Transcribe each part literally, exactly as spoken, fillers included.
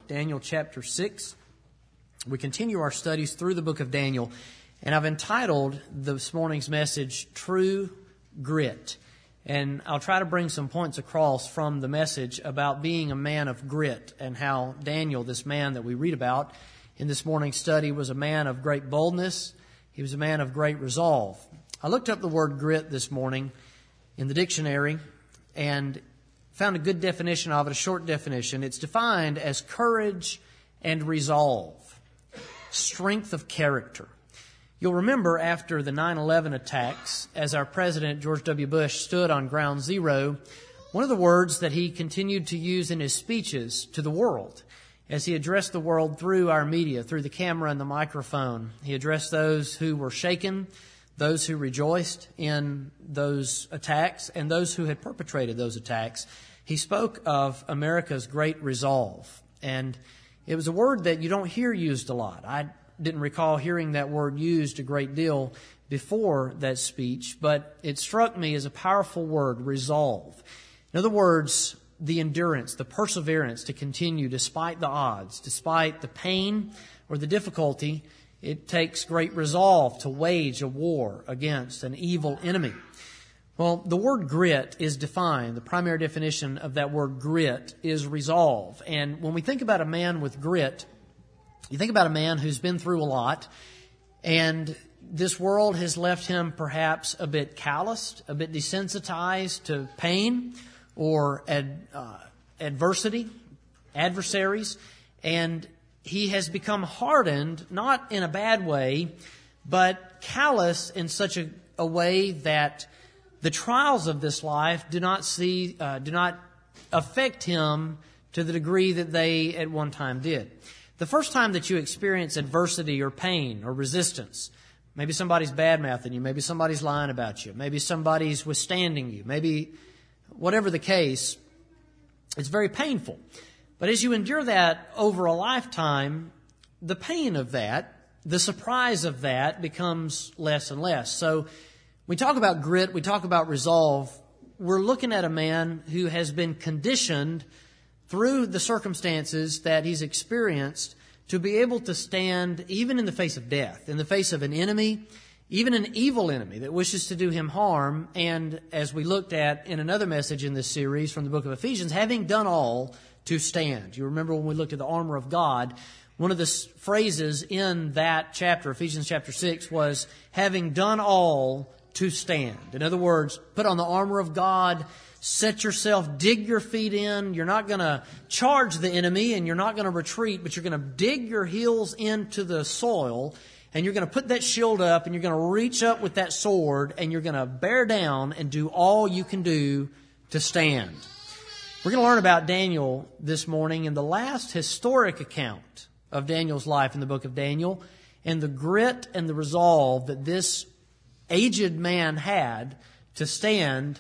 Daniel chapter six. We continue our studies through the book of Daniel, and I've entitled this morning's message, True Grit. And I'll try to bring some points across from the message about being a man of grit and how Daniel, this man that we read about in this morning's study, was a man of great boldness. He was a man of great resolve. I looked up the word grit this morning in the dictionary and found a good definition of it, a short definition. It's defined as courage and resolve, strength of character. You'll remember after the nine eleven attacks, as our President George W. Bush stood on ground zero, one of the words that he continued to use in his speeches to the world, as he addressed the world through our media, through the camera and the microphone, he addressed those who were shaken, those who rejoiced in those attacks, and those who had perpetrated those attacks. He spoke of America's great resolve. And it was a word that you don't hear used a lot. I didn't recall hearing that word used a great deal before that speech, but it struck me as a powerful word, resolve. In other words, the endurance, the perseverance to continue despite the odds, despite the pain or the difficulty. It takes great resolve to wage a war against an evil enemy. Well, the word grit is defined. The primary definition of that word grit is resolve. And when we think about a man with grit, you think about a man who's been through a lot, and this world has left him perhaps a bit calloused, a bit desensitized to pain or ad, uh, adversity, adversaries, and he has become hardened, not in a bad way, but callous in such a, a way that the trials of this life do not see, uh, do not affect him to the degree that they at one time did. The first time that you experience adversity or pain or resistance, maybe somebody's bad-mouthing you, maybe somebody's lying about you, maybe somebody's withstanding you, maybe whatever the case, it's very painful. But as you endure that over a lifetime, the pain of that, the surprise of that becomes less and less. So we talk about grit, we talk about resolve. We're looking at a man who has been conditioned through the circumstances that he's experienced to be able to stand even in the face of death, in the face of an enemy, even an evil enemy that wishes to do him harm. And as we looked at in another message in this series from the book of Ephesians, having done all to stand. You remember when we looked at the armor of God, one of the phrases in that chapter, Ephesians chapter six, was having done all to stand. In other words, put on the armor of God, set yourself, dig your feet in. You're not going to charge the enemy and you're not going to retreat, but you're going to dig your heels into the soil and you're going to put that shield up and you're going to reach up with that sword and you're going to bear down and do all you can do to stand. We're going to learn about Daniel this morning in the last historic account of Daniel's life in the book of Daniel, and the grit and the resolve that this aged man had to stand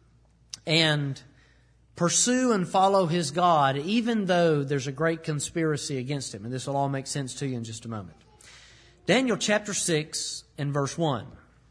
and pursue and follow his God, even though there's a great conspiracy against him. And this will all make sense to you in just a moment. Daniel chapter six and verse one.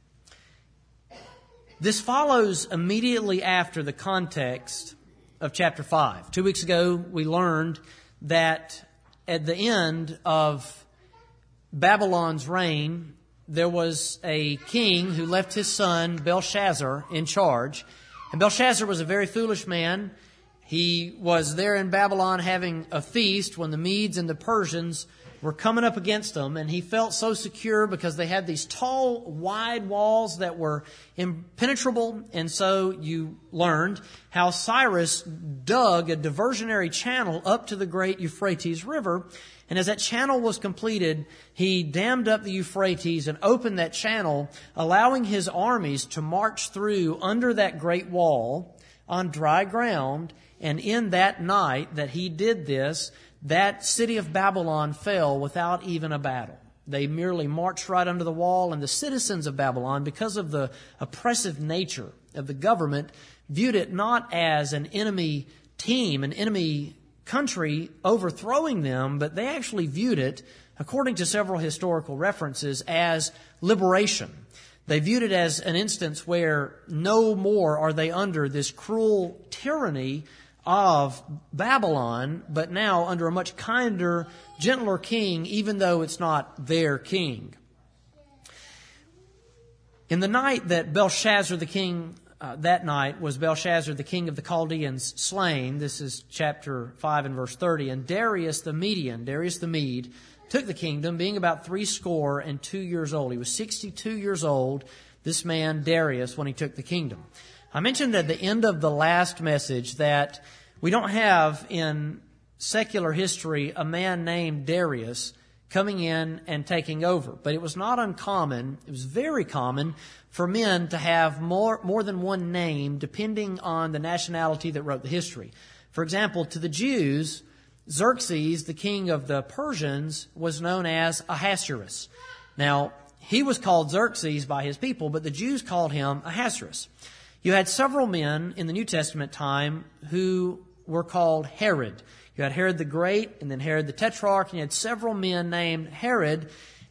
This follows immediately after the context of chapter five. Two weeks ago, we learned that at the end of Babylon's reign, there was a king who left his son Belshazzar in charge. And Belshazzar was a very foolish man. He was there in Babylon having a feast when the Medes and the Persians were coming up against him, and he felt so secure because they had these tall, wide walls that were impenetrable. And so you learned how Cyrus dug a diversionary channel up to the great Euphrates River. And as that channel was completed, he dammed up the Euphrates and opened that channel, allowing his armies to march through under that great wall on dry ground. And in that night that he did this, that city of Babylon fell without even a battle. They merely marched right under the wall, and the citizens of Babylon, because of the oppressive nature of the government, viewed it not as an enemy team, an enemy country overthrowing them, but they actually viewed it, according to several historical references, as liberation. They viewed it as an instance where no more are they under this cruel tyranny of Babylon, but now under a much kinder, gentler king, even though it's not their king. In the night that Belshazzar the king, uh, that night was Belshazzar the king of the Chaldeans slain. This is chapter five and verse thirty. And Darius the Median, Darius the Mede, took the kingdom, being about three score and two years old. He was sixty-two years old, this man Darius, when he took the kingdom. I mentioned at the end of the last message that we don't have in secular history a man named Darius coming in and taking over. But it was not uncommon, it was very common for men to have more, more than one name depending on the nationality that wrote the history. For example, to the Jews, Xerxes, the king of the Persians, was known as Ahasuerus. Now, he was called Xerxes by his people, but the Jews called him Ahasuerus. You had several men in the New Testament time who were called Herod. You had Herod the Great and then Herod the Tetrarch, and you had several men named Herod,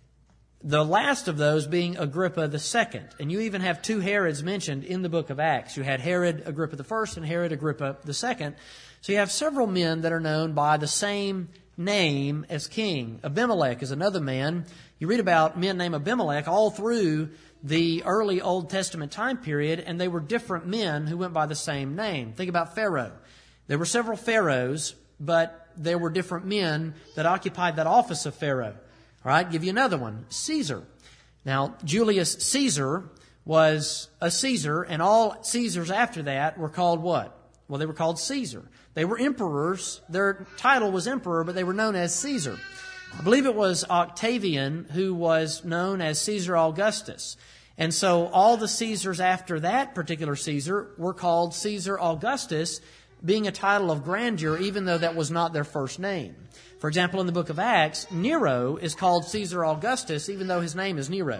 the last of those being Agrippa the Second. And you even have two Herods mentioned in the book of Acts. You had Herod Agrippa the First and Herod Agrippa the Second. So you have several men that are known by the same name as king. Abimelech is another man. You read about men named Abimelech all through the early Old Testament time period, and they were different men who went by the same name. Think about Pharaoh. There were several pharaohs, but there were different men that occupied that office of Pharaoh. All right, give you another one, Caesar. Now, Julius Caesar was a Caesar, and all Caesars after that were called what? Well, they were called Caesar. They were emperors. Their title was emperor, but they were known as Caesar. I believe it was Octavian who was known as Caesar Augustus. And so all the Caesars after that particular Caesar were called Caesar Augustus, being a title of grandeur, even though that was not their first name. For example, in the book of Acts, Nero is called Caesar Augustus, even though his name is Nero.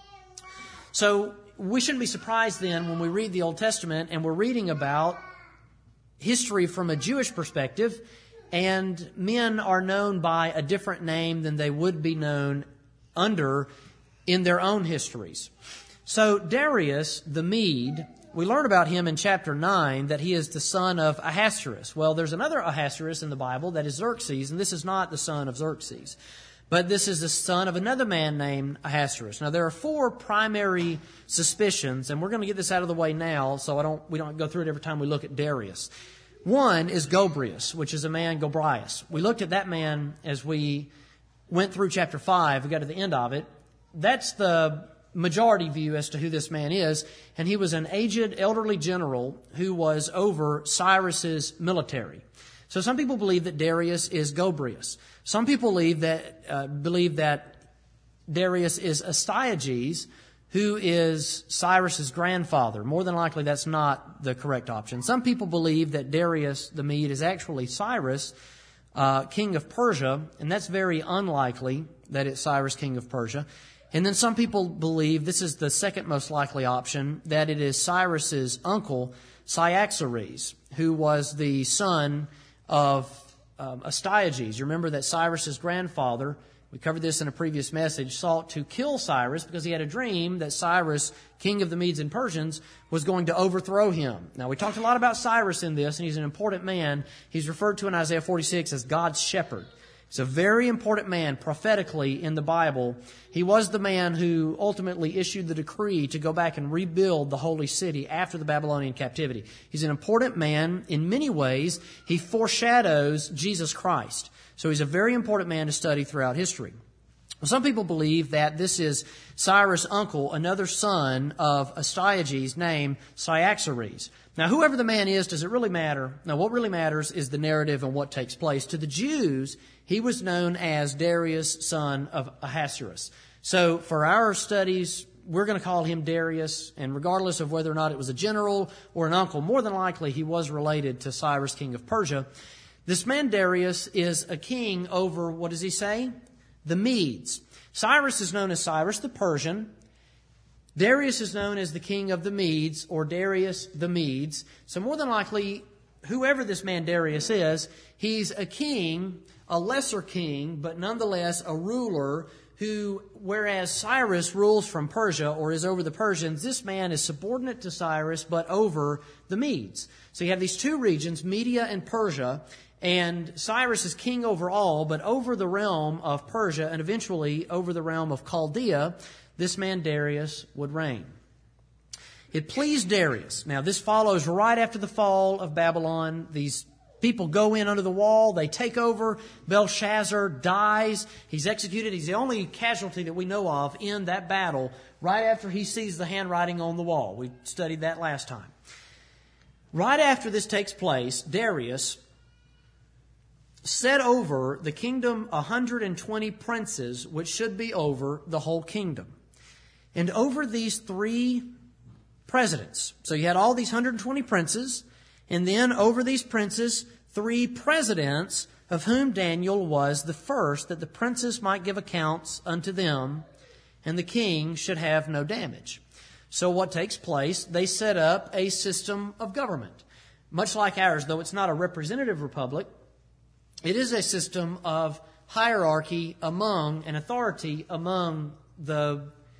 So we shouldn't be surprised then when we read the Old Testament and we're reading about history from a Jewish perspective, and men are known by a different name than they would be known under in their own histories. So Darius the Mede, we learn about him in chapter nine that he is the son of Ahasuerus. Well, there's another Ahasuerus in the Bible that is Xerxes, and this is not the son of Xerxes. But this is the son of another man named Ahasuerus. Now, there are four primary suspicions, and we're going to get this out of the way now, so I don't we don't go through it every time we look at Darius. One is Gobrias, which is a man, Gobrias. We looked at that man as we went through chapter five. We got to the end of it. That's the majority view as to who this man is, and he was an aged, elderly general who was over Cyrus's military. So some people believe that Darius is Gobrias. Some people believe that uh, believe that Darius is Astyages, who is Cyrus's grandfather. More than likely, that's not the correct option. Some people believe that Darius the Mede is actually Cyrus, uh, king of Persia, and that's very unlikely that it's Cyrus, king of Persia. And then some people believe, this is the second most likely option, that it is Cyrus's uncle, Cyaxares, who was the son of um, Astyages. You remember that Cyrus's grandfather, we covered this in a previous message, sought to kill Cyrus because he had a dream that Cyrus, king of the Medes and Persians, was going to overthrow him. Now, we talked a lot about Cyrus in this, and he's an important man. He's referred to in Isaiah forty-six as God's shepherd. He's a very important man prophetically in the Bible. He was the man who ultimately issued the decree to go back and rebuild the holy city after the Babylonian captivity. He's an important man in many ways. He foreshadows Jesus Christ. So he's a very important man to study throughout history. Well, some people believe that this is Cyrus' uncle, another son of Astyages named Cyaxares. Now, whoever the man is, does it really matter? Now, what really matters is the narrative and what takes place. To the Jews, he was known as Darius, son of Ahasuerus. So for our studies, we're going to call him Darius, and regardless of whether or not it was a general or an uncle, more than likely he was related to Cyrus, king of Persia. This man Darius is a king over, what does he say? The Medes. Cyrus is known as Cyrus the Persian. Darius is known as the king of the Medes, or Darius the Medes. So more than likely, whoever this man Darius is, he's a king, a lesser king, but nonetheless a ruler who, whereas Cyrus rules from Persia or is over the Persians, this man is subordinate to Cyrus but over the Medes. So you have these two regions, Media and Persia, and Cyrus is king over all, but over the realm of Persia and eventually over the realm of Chaldea, this man Darius would reign. It pleased Darius. Now this follows right after the fall of Babylon. These people go in under the wall, they take over, Belshazzar dies, he's executed, he's the only casualty that we know of in that battle right after he sees the handwriting on the wall. We studied that last time. Right after this takes place, Darius set over the kingdom one hundred twenty princes, which should be over the whole kingdom. And over these three presidents, so you had all these one hundred twenty princes, and then over these princes, three presidents, of whom Daniel was the first, that the princes might give accounts unto them, and the king should have no damage. So what takes place? They set up a system of government. Much like ours, though it's not a representative republic, it is a system of hierarchy among and authority among the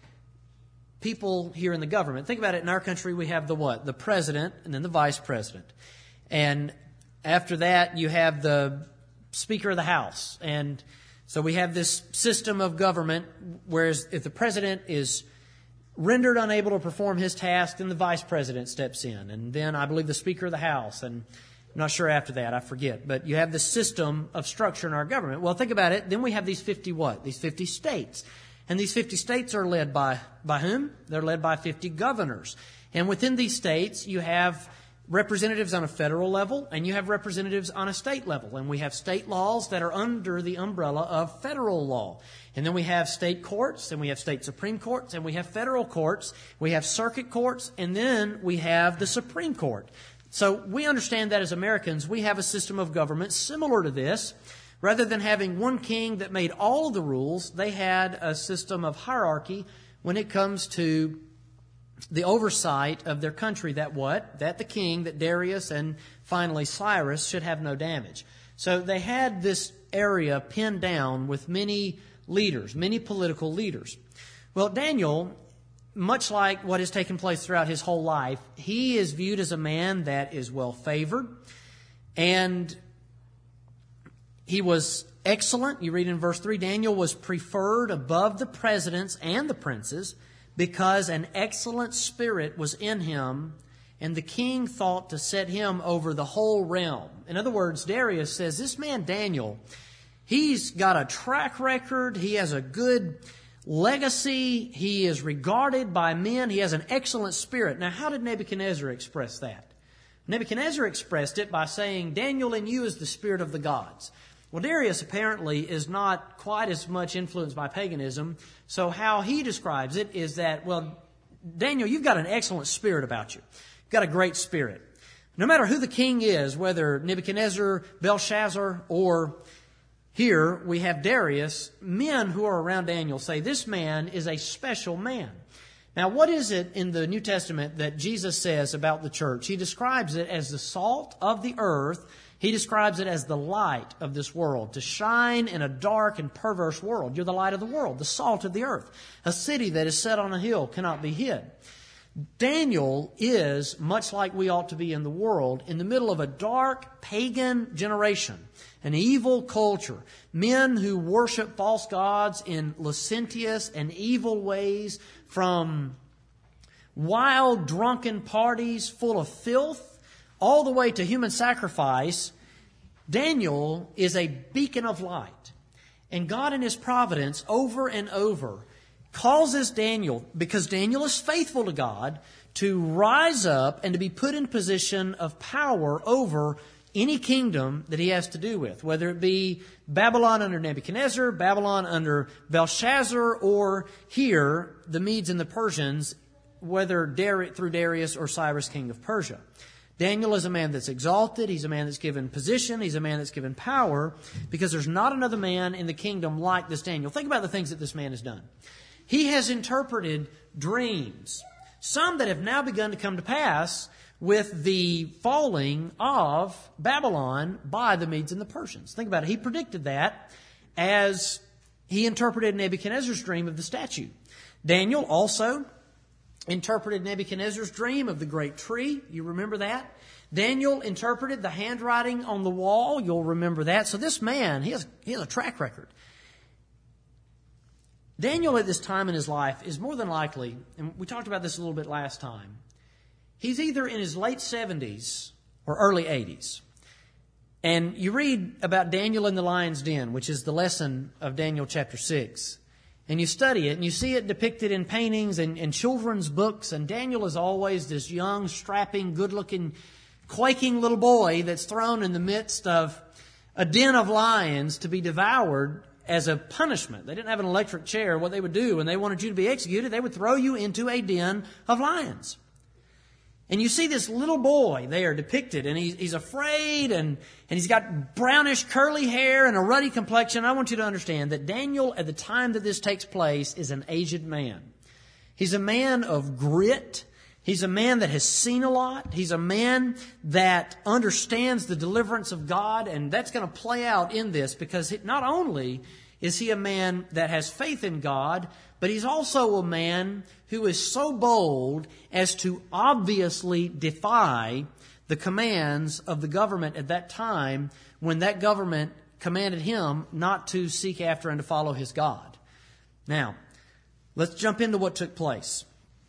people here in the government. Think about it. In our country, we have the what? The president and then the vice president. And after that, you have the Speaker of the House. And so we have this system of government, whereas if the president is rendered unable to perform his task, then the vice president steps in. And then I believe the Speaker of the House. And I'm not sure after that, I forget. But you have this system of structure in our government. Well, think about it. Then we have these fifty what? These fifty states. And these fifty states are led by, by whom? They're led by fifty governors. And within these states, you have representatives on a federal level and you have representatives on a state level. And we have state laws that are under the umbrella of federal law. And then we have state courts, and we have state supreme courts, and we have federal courts, we have circuit courts, and then we have the Supreme Court. So we understand that as Americans, we have a system of government similar to this. Rather than having one king that made all the rules, they had a system of hierarchy when it comes to the oversight of their country. That what? That the king, that Darius, and finally Cyrus should have no damage. So they had this area pinned down with many leaders, many political leaders. Well, Daniel, much like what has taken place throughout his whole life, he is viewed as a man that is well favored, and he was excellent. You read in verse three, Daniel was preferred above the presidents and the princes because an excellent spirit was in him, and the king thought to set him over the whole realm. In other words, Darius says, this man Daniel, he's got a track record, he has a good legacy, he is regarded by men, he has an excellent spirit. Now, how did Nebuchadnezzar express that? Nebuchadnezzar expressed it by saying, Daniel, in you is the spirit of the gods. Well, Darius apparently is not quite as much influenced by paganism. So how he describes it is that, well, Daniel, you've got an excellent spirit about you. You've got a great spirit. No matter who the king is, whether Nebuchadnezzar, Belshazzar, or here we have Darius, men who are around Daniel say this man is a special man. Now, what is it in the New Testament that Jesus says about the church? He describes it as the salt of the earth. He describes it as the light of this world, to shine in a dark and perverse world. You're the light of the world, the salt of the earth. A city that is set on a hill cannot be hid. Daniel is, much like we ought to be in the world, in the middle of a dark pagan generation, an evil culture, men who worship false gods in licentious and evil ways, from wild drunken parties full of filth all the way to human sacrifice. Daniel is a beacon of light. And God in His providence over and over causes Daniel, because Daniel is faithful to God, to rise up and to be put in position of power over any kingdom that he has to do with, whether it be Babylon under Nebuchadnezzar, Babylon under Belshazzar, or here, the Medes and the Persians, whether Dar- through Darius or Cyrus, king of Persia. Daniel is a man that's exalted. He's a man that's given position. He's a man that's given power, because there's not another man in the kingdom like this Daniel. Think about the things that this man has done. He has interpreted dreams, some that have now begun to come to pass with the falling of Babylon by the Medes and the Persians. Think about it. He predicted that as he interpreted Nebuchadnezzar's dream of the statue. Daniel also interpreted Nebuchadnezzar's dream of the great tree. You remember that? Daniel interpreted the handwriting on the wall. You'll remember that. So this man, he has, he has a track record. Daniel at this time in his life is more than likely, and we talked about this a little bit last time, he's either in his late seventies or early eighties. And you read about Daniel in the lion's den, which is the lesson of Daniel chapter six. And you study it, and you see it depicted in paintings and, and children's books. And Daniel is always this young, strapping, good-looking, quaking little boy that's thrown in the midst of a den of lions to be devoured as a punishment. They didn't have an electric chair. What they would do when they wanted you to be executed, they would throw you into a den of lions. And you see this little boy there depicted, and he's, he's afraid, and, and he's got brownish curly hair and a ruddy complexion. I want you to understand that Daniel, at the time that this takes place, is an aged man. He's a man of grit. He's a man that has seen a lot. He's a man that understands the deliverance of God, and that's going to play out in this, because not only is he a man that has faith in God, but he's also a man who is so bold as to obviously defy the commands of the government at that time, when that government commanded him not to seek after and to follow his God. Now, let's jump into what took place.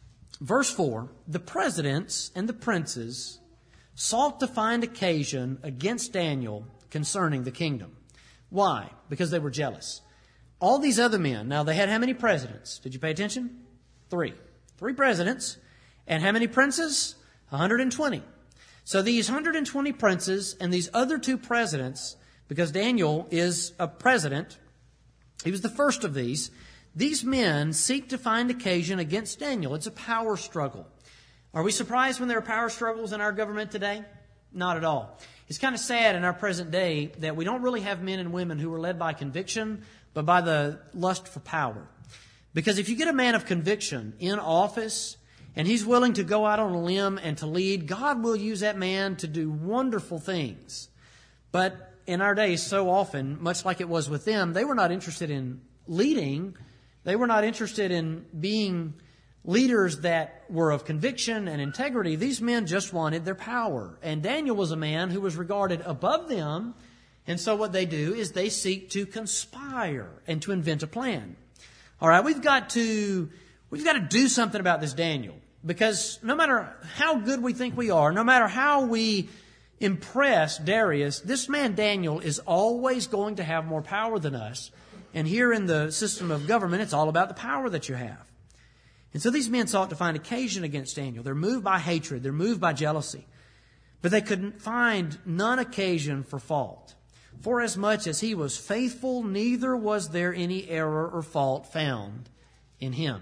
Verse four, the presidents and the princes sought to find occasion against Daniel concerning the kingdom. Why? Because they were jealous. All these other men, now they had how many presidents? Did you pay attention? Three. Three presidents. And how many princes? one hundred twenty. So these one hundred twenty princes and these other two presidents, because Daniel is a president, he was the first of these, these men seek to find occasion against Daniel. It's a power struggle. Are we surprised when there are power struggles in our government today? Not at all. It's kind of sad in our present day that we don't really have men and women who are led by conviction, but by the lust for power. Because if you get a man of conviction in office and he's willing to go out on a limb and to lead, God will use that man to do wonderful things. But in our days, so often, much like it was with them, they were not interested in leading. They were not interested in being leaders that were of conviction and integrity. These men just wanted their power. And Daniel was a man who was regarded above them. And so what they do is they seek to conspire and to invent a plan. All right, we've got to we've got to do something about this Daniel, because no matter how good we think we are, no matter how we impress Darius, this man Daniel is always going to have more power than us. And here in the system of government, it's all about the power that you have. And so these men sought to find occasion against Daniel. They're moved by hatred. They're moved by jealousy. But they couldn't find none occasion for fault. For as much as he was faithful, neither was there any error or fault found in him.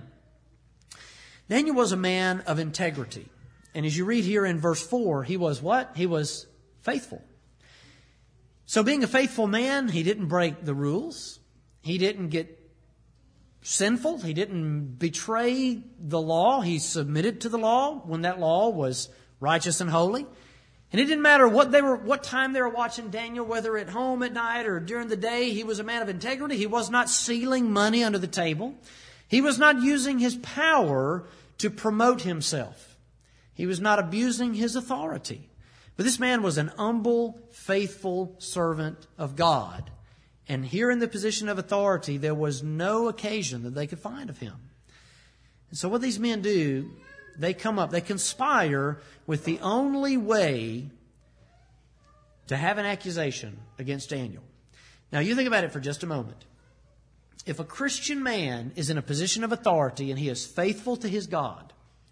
Daniel was a man of integrity. And as you read here in verse four, he was what? He was faithful. So being a faithful man, he didn't break the rules. He didn't get sinful. He didn't betray the law. He submitted to the law when that law was righteous and holy. And it didn't matter what they were, what time they were watching Daniel, whether at home at night or during the day. He was a man of integrity. He was not stealing money under the table. He was not using his power to promote himself. He was not abusing his authority. But this man was an humble, faithful servant of God. And here in the position of authority, there was no occasion that they could find of him. And so what these men do, they come up, they conspire with the only way to have an accusation against Daniel. Now you think about it for just a moment. If a Christian man is in a position of authority and he is faithful to his God,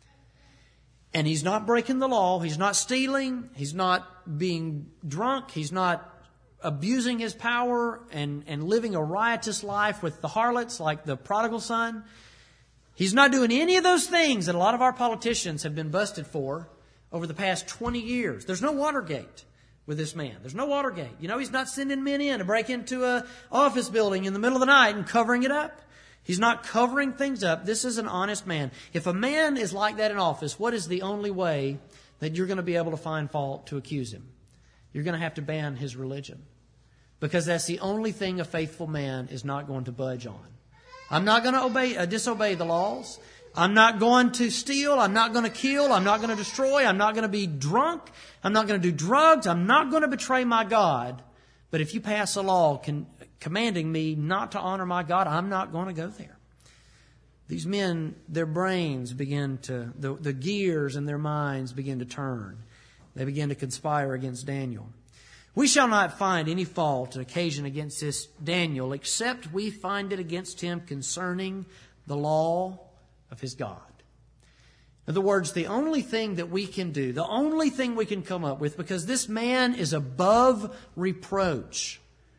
and he's not breaking the law, he's not stealing, he's not being drunk, he's not abusing his power and, and living a riotous life with the harlots like the prodigal son, he's not doing any of those things that a lot of our politicians have been busted for over the past twenty years. There's no Watergate with this man. There's no Watergate. You know, he's not sending men in to break into an office building in the middle of the night and covering it up. He's not covering things up. This is an honest man. If a man is like that in office, what is the only way that you're going to be able to find fault to accuse him? You're going to have to ban his religion. because that's the only thing a faithful man is not going to budge on. I'm not going to obey, uh, disobey the laws. I'm not going to steal. I'm not going to kill. I'm not going to destroy. I'm not going to be drunk. I'm not going to do drugs. I'm not going to betray my God. But if you pass a law con- commanding me not to honor my God, I'm not going to go there. These men, their brains begin to, the, the gears in their minds begin to turn. They begin to conspire against Daniel. We shall not find any fault or occasion against this Daniel, except we find it against him concerning the law of his God. In other words, the only thing that we can do, the only thing we can come up with, because this man is above reproach,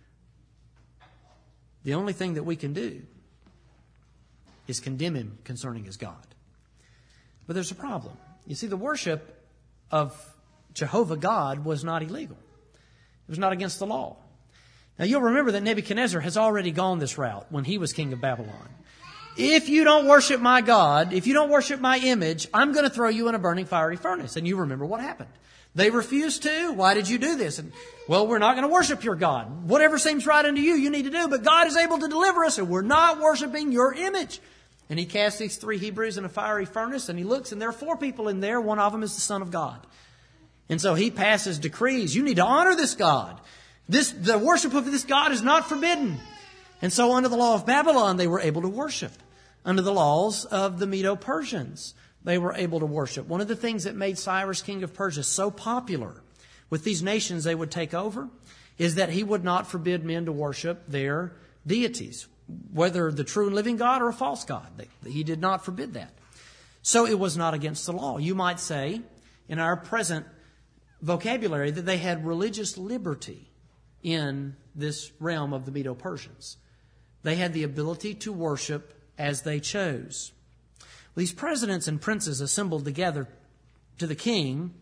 the only thing that we can do is condemn him concerning his God. But there's a problem. You see, the worship of Jehovah God was not illegal. It was not against the law. Now, you'll remember that Nebuchadnezzar has already gone this route when he was king of Babylon. If you don't worship my God, if you don't worship my image, I'm going to throw you in a burning fiery furnace. And you remember what happened. They refused to. Why did you do this? And, well, we're not going to worship your God. Whatever seems right unto you, you need to do. But God is able to deliver us, and we're not worshiping your image. And he cast these three Hebrews in a fiery furnace, and he looks, and there are four people in there. One of them is the Son of God. And so he passes decrees. You need to honor this God. This, the worship of this God is not forbidden. And so under the law of Babylon, they were able to worship. Under the laws of the Medo-Persians, they were able to worship. One of the things that made Cyrus, king of Persia, so popular with these nations they would take over is that he would not forbid men to worship their deities, whether the true and living God or a false God. He did not forbid that. So it was not against the law. You might say, in our present vocabulary, that they had religious liberty in this realm of the Medo-Persians. They had the ability to worship as they chose. These presidents and princes assembled together to the king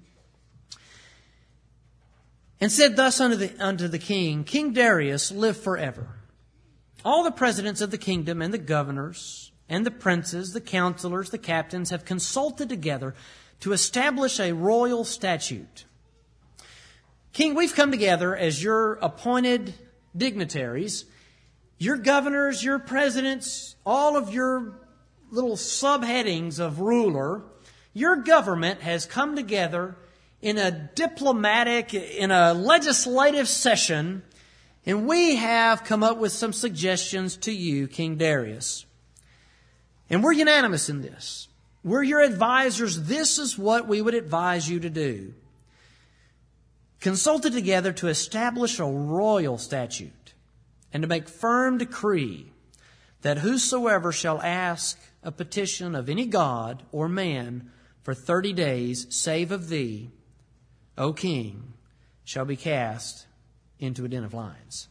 and said thus unto the, unto the king, King Darius, live forever. All the presidents of the kingdom and the governors and the princes, the counselors, the captains have consulted together to establish a royal statute. King, we've come together as your appointed dignitaries, your governors, your presidents, all of your little subheadings of ruler. Your government has come together in a diplomatic, in a legislative session, and we have come up with some suggestions to you, King Darius. And we're unanimous in this. We're your advisors. This is what we would advise you to do. Consulted together to establish a royal statute and to make firm decree that whosoever shall ask a petition of any god or man for thirty days, save of thee, O king, shall be cast into a den of lions.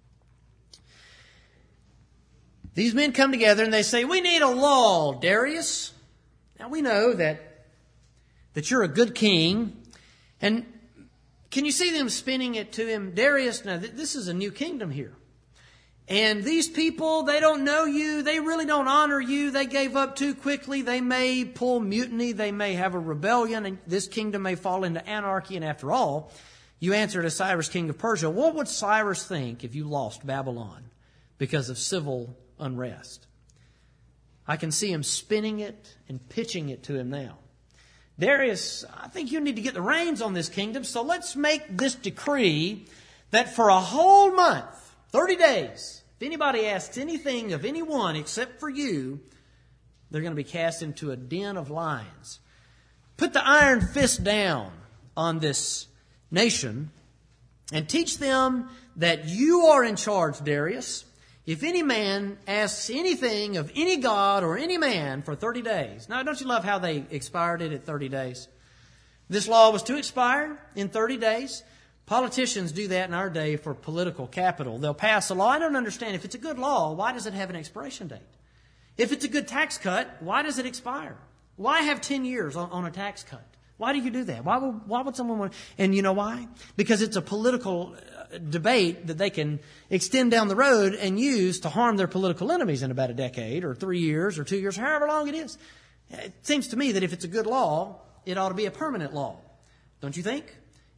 These men come together and they say, we need a law, Darius. Now we know that, that you're a good king. And can you see them spinning it to him? Darius, now this is a new kingdom here. And these people, they don't know you. They really don't honor you. They gave up too quickly. They may pull mutiny. They may have a rebellion. And this kingdom may fall into anarchy. And after all, you answer to Cyrus, king of Persia. What would Cyrus think if you lost Babylon because of civil unrest? I can see him spinning it and pitching it to him now. Darius, I think you need to get the reins on this kingdom. So let's make this decree that for a whole month, thirty days, if anybody asks anything of anyone except for you, they're going to be cast into a den of lions. Put the iron fist down on this nation and teach them that you are in charge, Darius. If any man asks anything of any god or any man for thirty days. Now, don't you love how they expired it at thirty days? This law was to expire in thirty days. Politicians do that in our day for political capital. They'll pass a law. I don't understand. If it's a good law, why does it have an expiration date? If it's a good tax cut, why does it expire? Why have ten years on, on a tax cut? Why do you do that? Why would, why would someone want... And you know why? Because it's a political debate that they can extend down the road and use to harm their political enemies in about a decade or three years or two years, however long it is. It seems to me that if it's a good law, it ought to be a permanent law. Don't you think?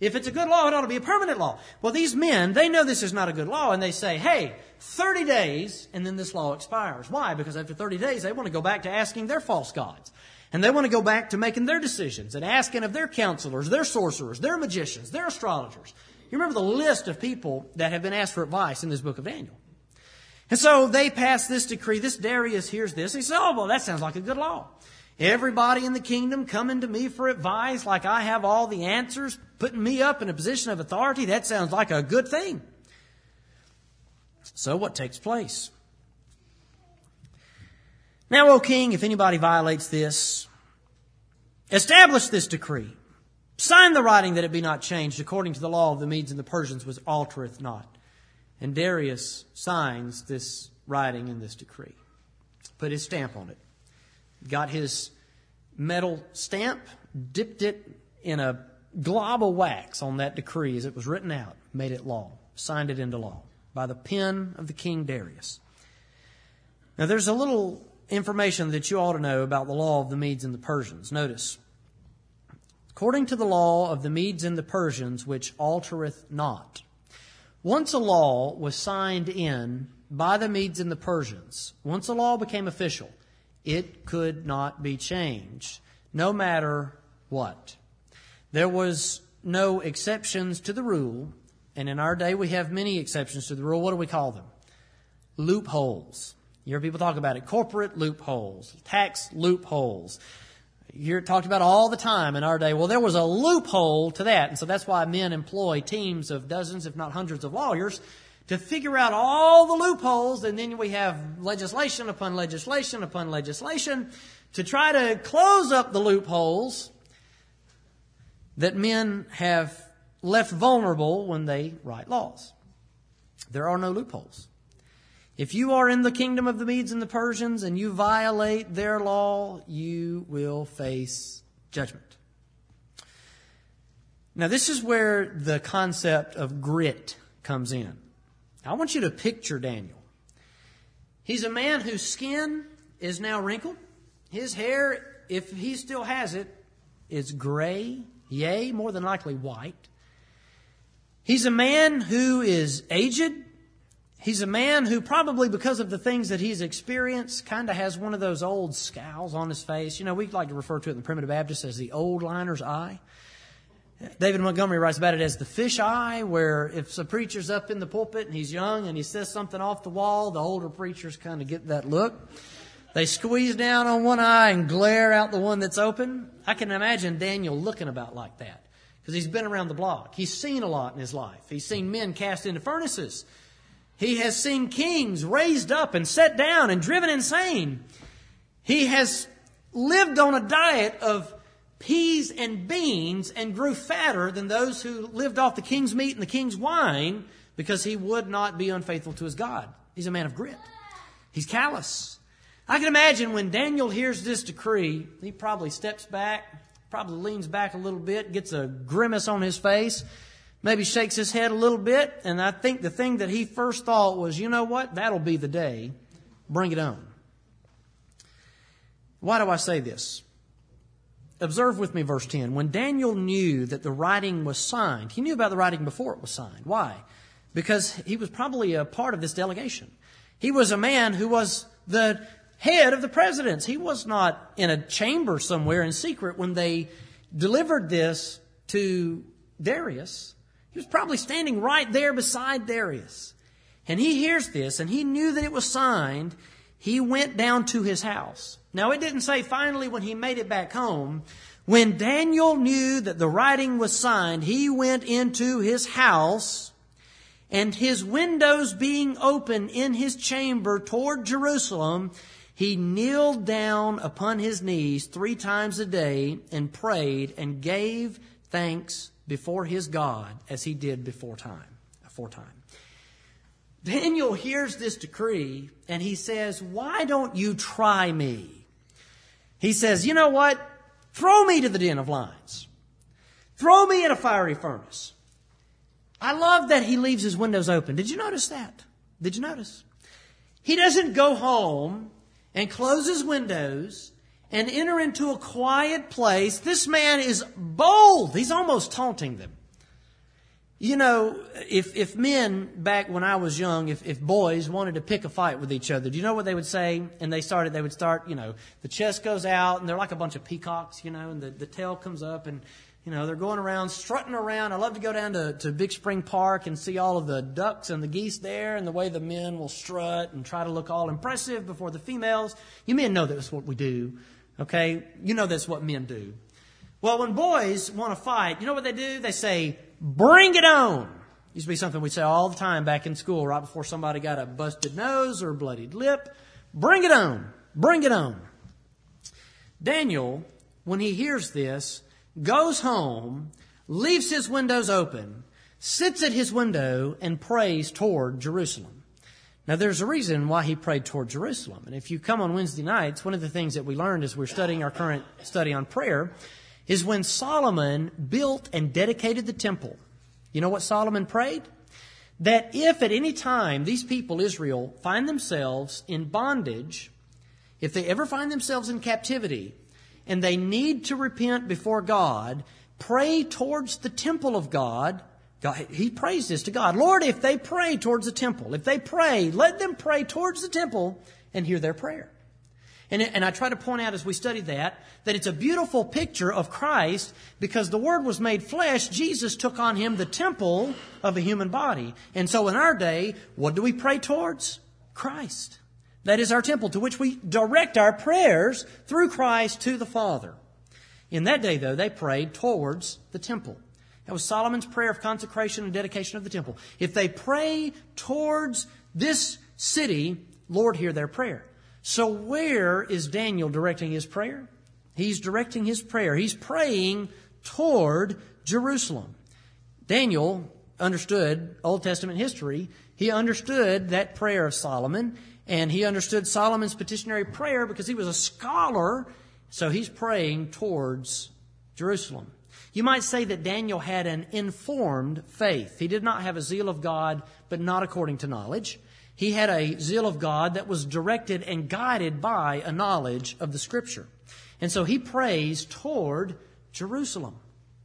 If it's a good law, it ought to be a permanent law. Well, these men, they know this is not a good law, and they say, hey, thirty days, and then this law expires. Why? Because after thirty days, they want to go back to asking their false gods. And they want to go back to making their decisions and asking of their counselors, their sorcerers, their magicians, their astrologers. You remember the list of people that have been asked for advice in this book of Daniel. And so they pass this decree. This Darius hears this. He says, oh, well, that sounds like a good law. Everybody in the kingdom coming to me for advice like I have all the answers, putting me up in a position of authority. That sounds like a good thing. So what takes place? Now, O king, if anybody violates this, establish this decree. Sign the writing that it be not changed according to the law of the Medes and the Persians, which altereth not. And Darius signs this writing in this decree. Put his stamp on it. Got his metal stamp, dipped it in a glob of wax on that decree as it was written out, made it law, signed it into law by the pen of the king Darius. Now there's a little information that you ought to know about the law of the Medes and the Persians. Notice, according to the law of the Medes and the Persians, which altereth not. Once a law was signed in by the Medes and the Persians, once a law became official, it could not be changed, no matter what. There was no exceptions to the rule, and in our day we have many exceptions to the rule. What do we call them? Loopholes. You hear people talk about it. Corporate loopholes, tax loopholes. You hear it talked about all the time in our day. Well, there was a loophole to that, and so that's why men employ teams of dozens, if not hundreds of lawyers to figure out all the loopholes, and then we have legislation upon legislation upon legislation to try to close up the loopholes that men have left vulnerable when they write laws. There are no loopholes. If you are in the kingdom of the Medes and the Persians and you violate their law, you will face judgment. Now, this is where the concept of grit comes in. I want you to picture Daniel. He's a man whose skin is now wrinkled. His hair, if he still has it, is gray, yea, more than likely white. He's a man who is aged. He's a man who probably, because of the things that he's experienced, kind of has one of those old scowls on his face. You know, we like to refer to it in the Primitive Baptist as the old liner's eye. David Montgomery writes about it as the fish eye, where if a preacher's up in the pulpit and he's young and he says something off the wall, the older preachers kind of get that look. They squeeze down on one eye and glare out the one that's open. I can imagine Daniel looking about like that because he's been around the block. He's seen a lot in his life. He's seen men cast into furnaces. He has seen kings raised up and set down and driven insane. He has lived on a diet of peas and beans and grew fatter than those who lived off the king's meat and the king's wine because he would not be unfaithful to his God. He's a man of grit. He's callous. I can imagine when Daniel hears this decree, he probably steps back, probably leans back a little bit, gets a grimace on his face, maybe shakes his head a little bit, and I think the thing that he first thought was, you know what, that'll be the day. Bring it on. Why do I say this? Observe with me verse ten. When Daniel knew that the writing was signed, he knew about the writing before it was signed. Why? Because he was probably a part of this delegation. He was a man who was the head of the presidents. He was not in a chamber somewhere in secret when they delivered this to Darius. He was probably standing right there beside Darius. And he hears this, and he knew that it was signed. He went down to his house. Now, it didn't say finally when he made it back home. When Daniel knew that the writing was signed, he went into his house, and his windows being open in his chamber toward Jerusalem, he kneeled down upon his knees three times a day and prayed and gave thanks before his God as he did before time, aforetime. Daniel hears this decree and he says, why don't you try me? He says, you know what? Throw me to the den of lions. Throw me in a fiery furnace. I love that he leaves his windows open. Did you notice that? Did you notice? He doesn't go home and close his windows and enter into a quiet place. This man is bold. He's almost taunting them. You know, if, if men back when I was young, if, if boys wanted to pick a fight with each other, do you know what they would say? And they started, they would start, you know, the chest goes out and they're like a bunch of peacocks, you know, and the, the tail comes up and, you know, they're going around, strutting around. I love to go down to, to Big Spring Park and see all of the ducks and the geese there and the way the men will strut and try to look all impressive before the females. You men know that's what we do, okay? You know that's what men do. Well, when boys want to fight, you know what they do? They say, bring it on. Used to be something we'd say all the time back in school right before somebody got a busted nose or a bloodied lip. Bring it on. Bring it on. Daniel, when he hears this, goes home, leaves his windows open, sits at his window, and prays toward Jerusalem. Now, there's a reason why he prayed toward Jerusalem. And if you come on Wednesday nights, one of the things that we learned as we're studying our current study on prayer is when Solomon built and dedicated the temple. You know what Solomon prayed? That if at any time these people, Israel, find themselves in bondage, if they ever find themselves in captivity, and they need to repent before God, pray towards the temple of God. God, he prays this to God. Lord, if they pray towards the temple, if they pray, let them pray towards the temple and hear their prayer. And, and I try to point out as we study that, that it's a beautiful picture of Christ because the Word was made flesh. Jesus took on Him the temple of a human body. And so in our day, what do we pray towards? Christ. That is our temple to which we direct our prayers through Christ to the Father. In that day, though, they prayed towards the temple. That was Solomon's prayer of consecration and dedication of the temple. If they pray towards this city, Lord, hear their prayer. So where is Daniel directing his prayer? He's directing his prayer. He's praying toward Jerusalem. Daniel understood Old Testament history. He understood that prayer of Solomon, and he understood Solomon's petitionary prayer because he was a scholar. So he's praying towards Jerusalem. You might say that Daniel had an informed faith. He did not have a zeal of God, but not according to knowledge. He had a zeal of God that was directed and guided by a knowledge of the Scripture. And so he prays toward Jerusalem.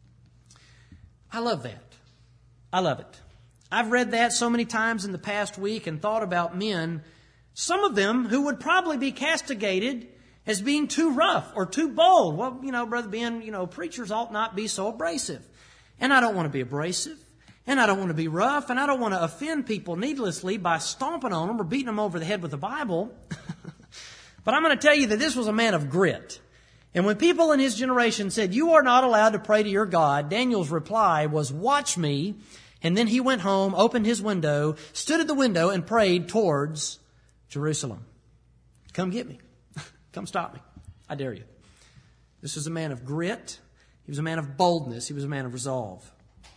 I love that. I love it. I've read that so many times in the past week and thought about men, some of them who would probably be castigated as being too rough or too bold. Well, you know, Brother Ben, you know, preachers ought not be so abrasive. And I don't want to be abrasive. And I don't want to be rough, and I don't want to offend people needlessly by stomping on them or beating them over the head with the Bible. But I'm going to tell you that this was a man of grit. And when people in his generation said, you are not allowed to pray to your God, Daniel's reply was, watch me. And then he went home, opened his window, stood at the window, and prayed towards Jerusalem. Come get me. Come stop me. I dare you. This was a man of grit. He was a man of boldness. He was a man of resolve.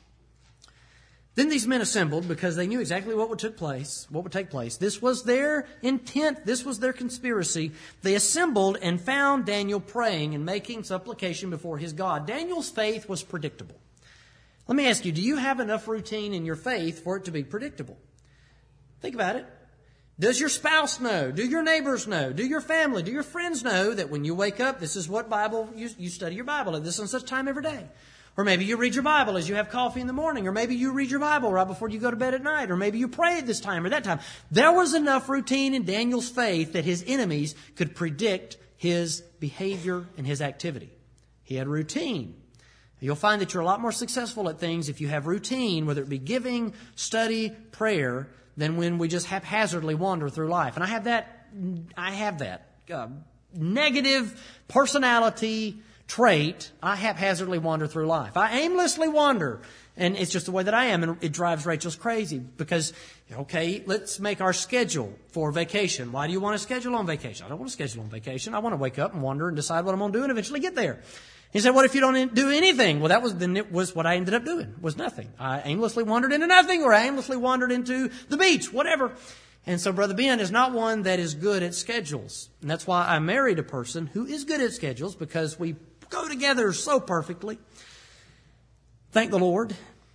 Then these men assembled because they knew exactly what would take place, what would take place. This was their intent. This was their conspiracy. They assembled and found Daniel praying and making supplication before his God. Daniel's faith was predictable. Let me ask you, do you have enough routine in your faith for it to be predictable? Think about it. Does your spouse know? Do your neighbors know? Do your family? Do your friends know that when you wake up, this is what Bible, you, you study your Bible at this and such time every day? Or maybe you read your Bible as you have coffee in the morning. Or maybe you read your Bible right before you go to bed at night. Or maybe you pray at this time or that time. There was enough routine in Daniel's faith that his enemies could predict his behavior and his activity. He had routine. You'll find that you're a lot more successful at things if you have routine, whether it be giving, study, prayer, than when we just haphazardly wander through life. And I have that, I have that uh, negative personality trait. I haphazardly wander through life. I aimlessly wander. And it's just the way that I am. And it drives Rachel's crazy because, okay, let's make our schedule for vacation. Why do you want to schedule on vacation? I don't want to schedule on vacation. I want to wake up and wander and decide what I'm going to do and eventually get there. He said, what if you don't do anything? Well, that was, then it was what I ended up doing, was nothing. I aimlessly wandered into nothing, or I aimlessly wandered into the beach, whatever. And so Brother Ben is not one that is good at schedules. And that's why I married a person who is good at schedules, because we go together so perfectly. Thank the Lord.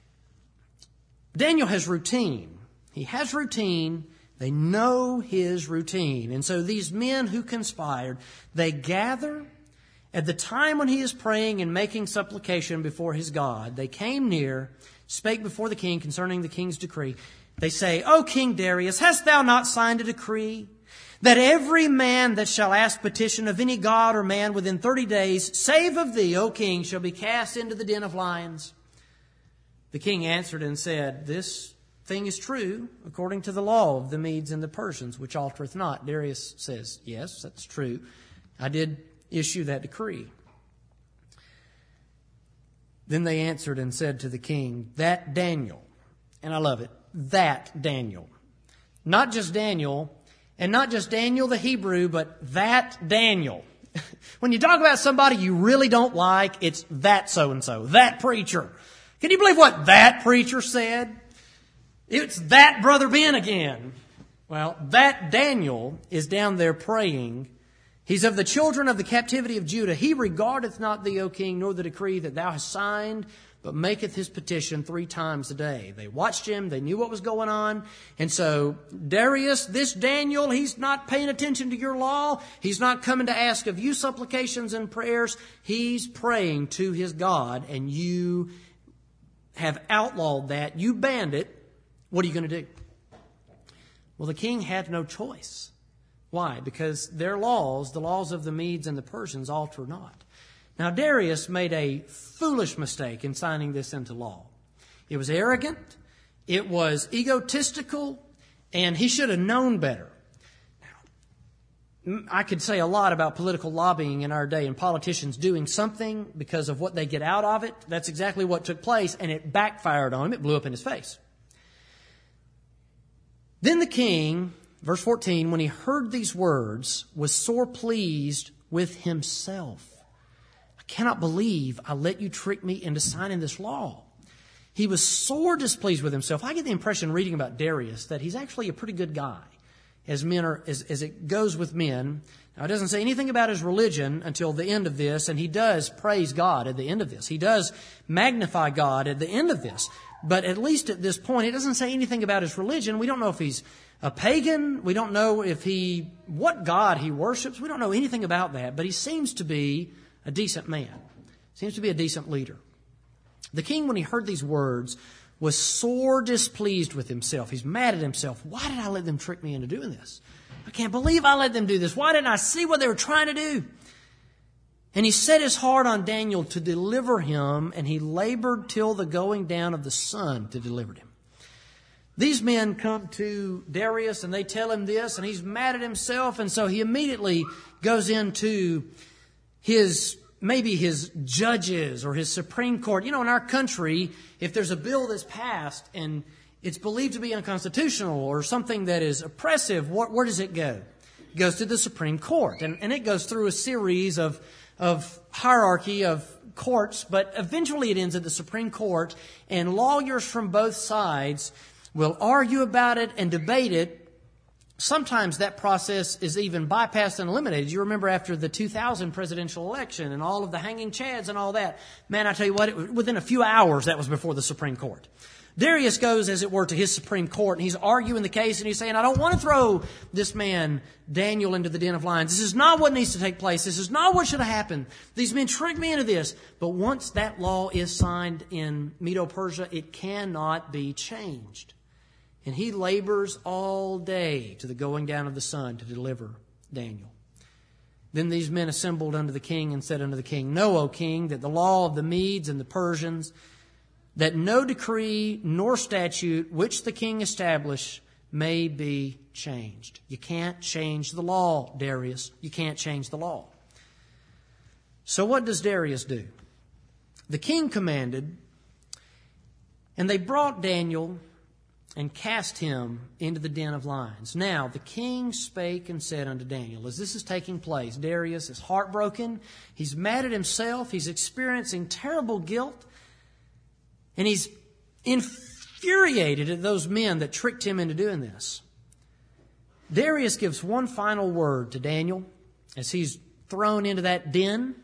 Daniel has routine. He has routine. They know his routine. And so these men who conspired, they gather At the time when he is praying and making supplication before his God, they came near, spake before the king concerning the king's decree. They say, O King Darius, hast thou not signed a decree that every man that shall ask petition of any god or man within thirty days, save of thee, O king, shall be cast into the den of lions? The king answered and said, This thing is true, according to the law of the Medes and the Persians, which altereth not. Darius says, Yes, that's true. I did issue that decree. Then they answered and said to the king, That Daniel, and I love it, that Daniel, not just Daniel, and not just Daniel the Hebrew, but that Daniel. When you talk about somebody you really don't like, it's that so-and-so, that preacher. Can you believe what that preacher said? It's that Brother Ben again. Well, that Daniel is down there praying. He's of the children of the captivity of Judah. He regardeth not thee, O king, nor the decree that thou hast signed, but maketh his petition three times a day. They watched him. They knew what was going on. And so, Darius, this Daniel, he's not paying attention to your law. He's not coming to ask of you supplications and prayers. He's praying to his God, and you have outlawed that. You banned it. What are you going to do? Well, the king had no choice. Why? Because their laws, the laws of the Medes and the Persians, alter not. Now, Darius made a foolish mistake in signing this into law. It was arrogant, it was egotistical, and he should have known better. Now, I could say a lot about political lobbying in our day and politicians doing something because of what they get out of it. That's exactly what took place, and it backfired on him. It blew up in his face. Then the king, verse fourteen, when he heard these words, was sore pleased with himself. I cannot believe I let you trick me into signing this law. He was sore displeased with himself. I get the impression reading about Darius that he's actually a pretty good guy, as men are, as, as it goes with men. Now, it doesn't say anything about his religion until the end of this, and he does praise God at the end of this. He does magnify God at the end of this. But at least at this point, it doesn't say anything about his religion. We don't know if he's a pagan. We don't know if he, what God he worships. We don't know anything about that. But he seems to be a decent man. Seems to be a decent leader. The king, when he heard these words, was sore displeased with himself. He's mad at himself. Why did I let them trick me into doing this? I can't believe I let them do this. Why didn't I see what they were trying to do? And he set his heart on Daniel to deliver him, and he labored till the going down of the sun to deliver him. These men come to Darius and they tell him this, and he's mad at himself, and so he immediately goes into his, maybe his judges or his Supreme Court. You know, in our country, if there's a bill that's passed and it's believed to be unconstitutional or something that is oppressive, what, where does it go? It goes to the Supreme Court, and, and it goes through a series of of hierarchy of courts, but eventually it ends at the Supreme Court, and lawyers from both sides will argue about it and debate it. Sometimes that process is even bypassed and eliminated. You remember after the two thousand presidential election and all of the hanging chads and all that. Man, I tell you what, it was, within a few hours, that was before the Supreme Court. Darius goes, as it were, to his Supreme Court, and he's arguing the case, and he's saying, I don't want to throw this man, Daniel, into the den of lions. This is not what needs to take place. This is not what should have happened. These men tricked me into this. But once that law is signed in Medo-Persia, it cannot be changed. And he labors all day to the going down of the sun to deliver Daniel. Then these men assembled unto the king and said unto the king, Know, O king, that the law of the Medes and the Persians, that no decree nor statute which the king established may be changed. You can't change the law, Darius. You can't change the law. So what does Darius do? The king commanded, and they brought Daniel and cast him into the den of lions. Now the king spake and said unto Daniel, as this is taking place, Darius is heartbroken. He's mad at himself. He's experiencing terrible guilt. And he's infuriated at those men that tricked him into doing this. Darius gives one final word to Daniel as he's thrown into that den.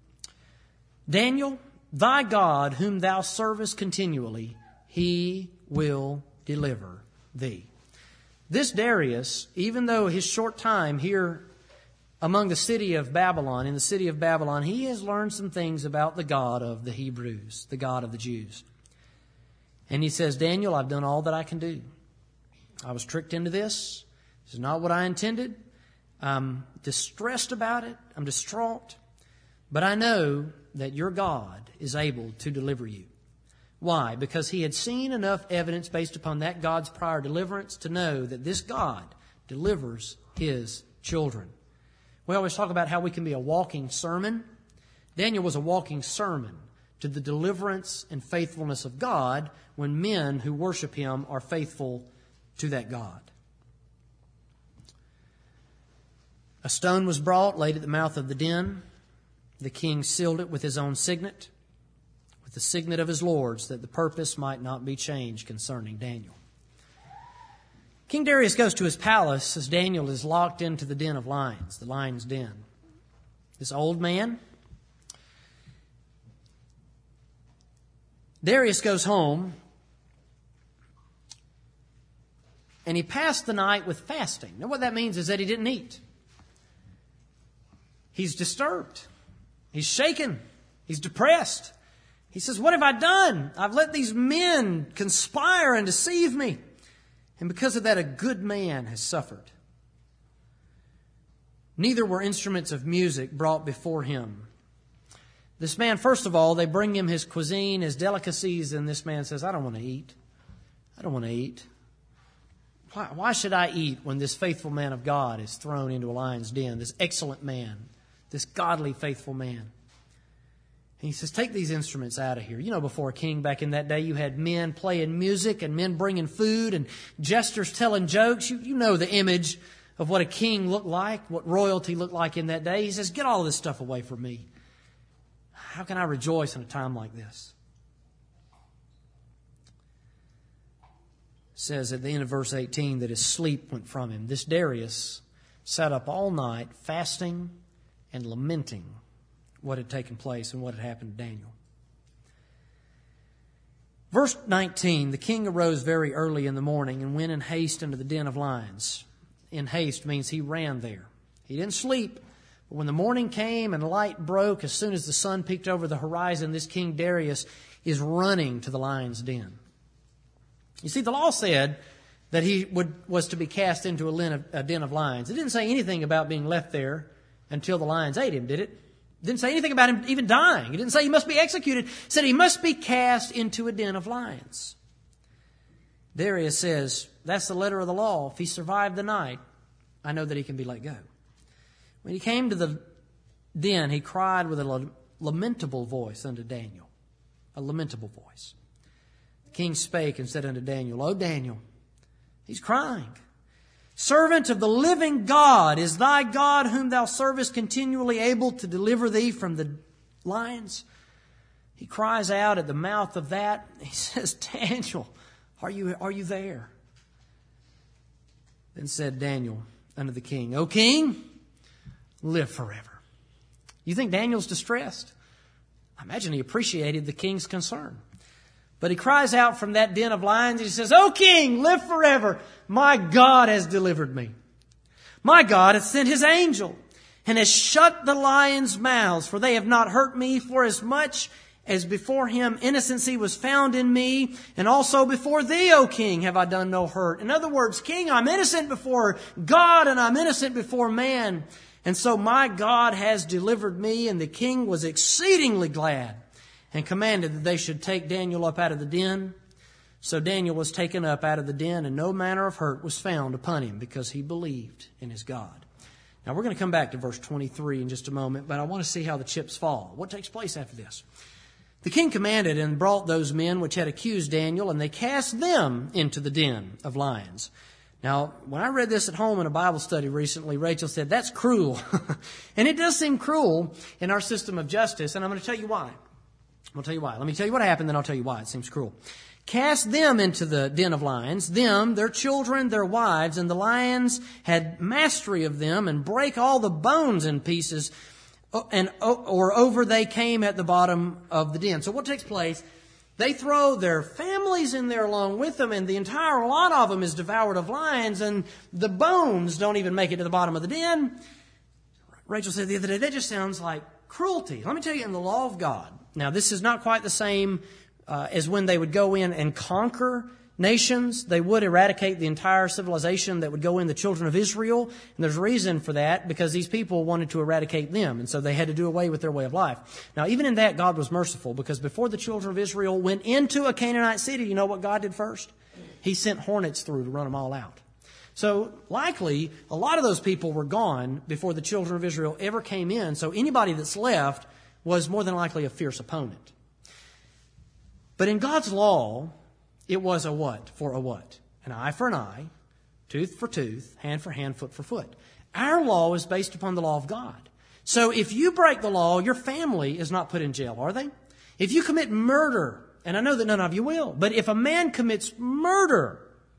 Daniel, thy God, whom thou servest continually, he will deliver thee. This Darius, even though his short time here among the city of Babylon, in the city of Babylon, he has learned some things about the God of the Hebrews, the God of the Jews. And he says, Daniel, I've done all that I can do. I was tricked into this. This is not what I intended. I'm distressed about it. I'm distraught. But I know that your God is able to deliver you. Why? Because he had seen enough evidence based upon that God's prior deliverance to know that this God delivers his children. We always talk about how we can be a walking sermon. Daniel was a walking sermon to the deliverance and faithfulness of God when men who worship him are faithful to that God. A stone was brought, laid at the mouth of the den. The king sealed it with his own signet, with the signet of his lords, that the purpose might not be changed concerning Daniel. King Darius goes to his palace as Daniel is locked into the den of lions, the lion's den. This old man, Darius goes home, and he passed the night with fasting. Now what that means is that he didn't eat. He's disturbed. He's shaken. He's depressed. He says, what have I done? I've let these men conspire and deceive me. And because of that, a good man has suffered. Neither were instruments of music brought before him. This man, first of all, they bring him his cuisine, his delicacies, and this man says, I don't want to eat. I don't want to eat. Why, why should I eat when this faithful man of God is thrown into a lion's den, this excellent man, this godly, faithful man? And he says, take these instruments out of here. You know, before a king back in that day, you had men playing music and men bringing food and jesters telling jokes. You, you know the image of what a king looked like, what royalty looked like in that day. He says, get all this stuff away from me. How can I rejoice in a time like this? It says at the end of verse eighteen that his sleep went from him. This Darius sat up all night fasting and lamenting what had taken place and what had happened to Daniel. Verse nineteen, the king arose very early in the morning and went in haste into the den of lions. In haste means he ran there. He didn't sleep. But when the morning came and light broke, as soon as the sun peeked over the horizon, this King Darius is running to the lion's den. You see, the law said that he would, was to be cast into a den, of, a den of lions. It didn't say anything about being left there until the lions ate him, did it? It didn't say anything about him even dying. It didn't say he must be executed. It said he must be cast into a den of lions. Darius says, that's the letter of the law. If he survived the night, I know that he can be let go. When he came to the den, he cried with a lamentable voice unto Daniel. A lamentable voice. The king spake and said unto Daniel, O Daniel, he's crying. Servant of the living God, is thy God whom thou servest continually able to deliver thee from the lions? He cries out at the mouth of that. He says, Daniel, are you, are you there? Then said Daniel unto the king, O king, live forever. You think Daniel's distressed? I imagine he appreciated the king's concern. But he cries out from that den of lions. He says, O king, live forever. My God has delivered me. My God hath sent his angel and has shut the lions' mouths, for they have not hurt me, for as much as before him innocency was found in me, and also before thee, O king, have I done no hurt. In other words, king, I'm innocent before God and I'm innocent before man. And so my God has delivered me. And the king was exceedingly glad and commanded that they should take Daniel up out of the den. So Daniel was taken up out of the den, and no manner of hurt was found upon him, because he believed in his God. Now we're going to come back to verse twenty-three in just a moment, but I want to see how the chips fall. What takes place after this? The king commanded and brought those men which had accused Daniel, and they cast them into the den of lions. Now, when I read this at home in a Bible study recently, Rachel said, that's cruel. And it does seem cruel in our system of justice, and I'm going to tell you why. I'm going to tell you why. Let me tell you what happened, then I'll tell you why it seems cruel. Cast them into the den of lions, them, their children, their wives, and the lions had mastery of them, and break all the bones in pieces, and or over they came at the bottom of the den. So what takes place? They throw their families in there along with them, and the entire lot of them is devoured of lions, and the bones don't even make it to the bottom of the den. Rachel said the other day, that just sounds like cruelty. Let me tell you, in the law of God, now this is not quite the same uh, as when they would go in and conquer nations. They would eradicate the entire civilization that would go in the children of Israel. And there's a reason for that, because these people wanted to eradicate them. And so they had to do away with their way of life. Now, even in that, God was merciful, because before the children of Israel went into a Canaanite city, you know what God did first? He sent hornets through to run them all out. So likely, a lot of those people were gone before the children of Israel ever came in. So anybody that's left was more than likely a fierce opponent. But in God's law, it was a what for a what? An eye for an eye, tooth for tooth, hand for hand, foot for foot. Our law is based upon the law of God. So if you break the law, your family is not put in jail, are they? If you commit murder, and I know that none of you will, but if a man commits murder,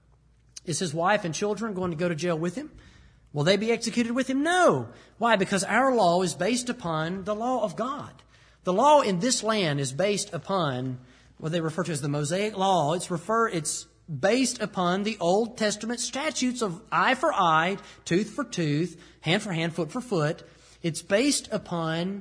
is his wife and children going to go to jail with him? Will they be executed with him? No. Why? Because our law is based upon the law of God. The law in this land is based upon what they refer to as the Mosaic Law. It's refer, it's based upon the Old Testament statutes of eye for eye, tooth for tooth, hand for hand, foot for foot. It's based upon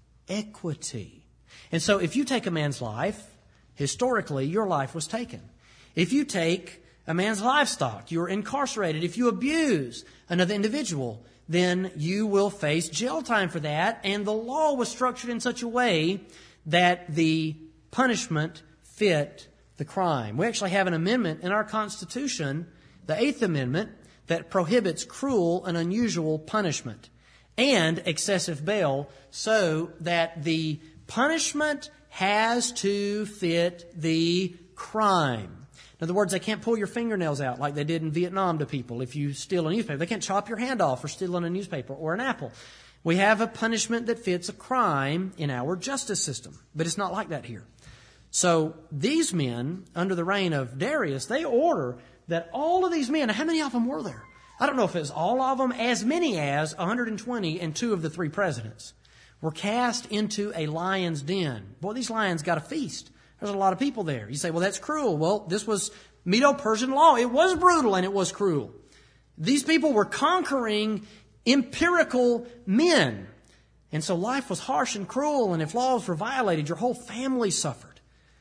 equity. And so if you take a man's life, historically, your life was taken. If you take a man's livestock, you're incarcerated. If you abuse another individual, then you will face jail time for that. And the law was structured in such a way that the punishment fit the crime. We actually have an amendment in our Constitution, the Eighth Amendment, that prohibits cruel and unusual punishment and excessive bail, so that the punishment has to fit the crime. In other words, they can't pull your fingernails out like they did in Vietnam to people if you steal a newspaper. They can't chop your hand off for stealing a newspaper or an apple. We have a punishment that fits a crime in our justice system, but it's not like that here. So these men, under the reign of Darius, they order that all of these men, how many of them were there? I don't know if it was all of them, as many as one hundred twenty, and two of the three presidents were cast into a lion's den. Boy, these lions got a feast. There's a lot of people there. You say, well, that's cruel. Well, this was Medo-Persian law. It was brutal and it was cruel. These people were conquering empirical men. And so life was harsh and cruel, and if laws were violated, your whole family suffered.